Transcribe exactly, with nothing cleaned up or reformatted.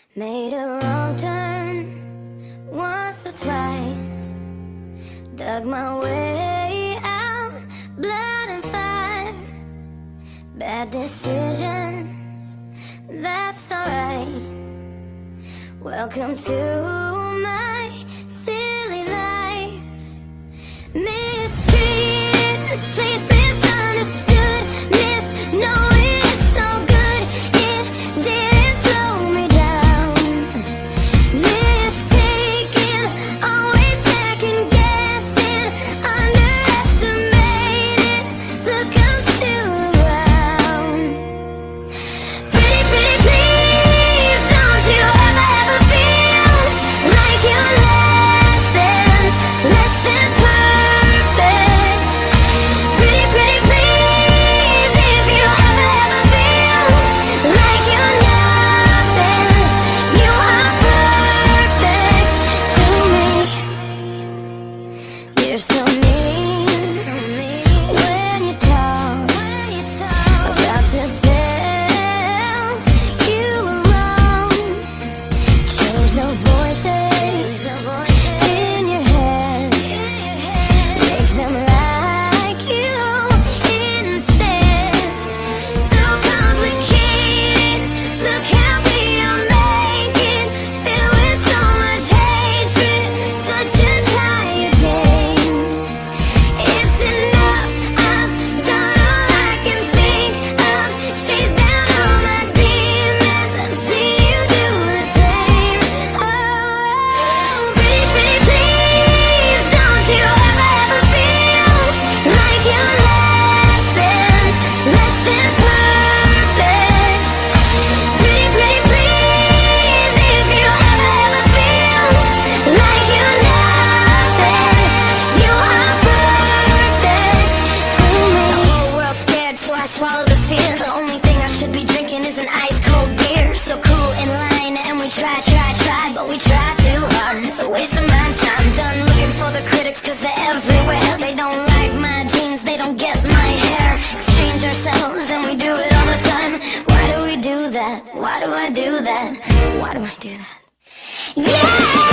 Made a wrong turn once or twice, dug my way out, blood and fire. Bad decisions, that's alright. Welcome to my silly life. Mistreated, misplaced, misunderstood, misnown, it's so good it didn't slow me down. Mistaken, always second guessing, underestimated, look, I'm still around. Pretty, pretty please, don't you ever, ever feel like you're less than, less than perfect. Pretty, pretty please, if you ever, ever feel like you're nothing, you are perfect to me. You're so mean when you talk about yourself. You were wrong. Change no voices in your head. Make them like you instead. So complicated. Look how we are making. Filled with so much hatred. Such a tired game. It's enough. I've done all I can think of. Chased down all my demons. I've seen you do the same. Oh, pretty, pretty please, don't you ever, ever feel like you're less than, less than perfect. Pretty, pretty please, if you ever, ever feel like you're nothing, you are perfect to me. The whole world's scared, so I swallow the fear. The only thing I should be drinking is an ice cold beer. So cool in line, and we try, try, try, but we try too hard, and it's a waste of my time. Done looking for the critics, cause they're everywhere. They don't like my jeans, they don't get my hair. Exchange ourselves, and we do it all the time. Why do we do that? Why do I do that? Why do I do that? Yeah!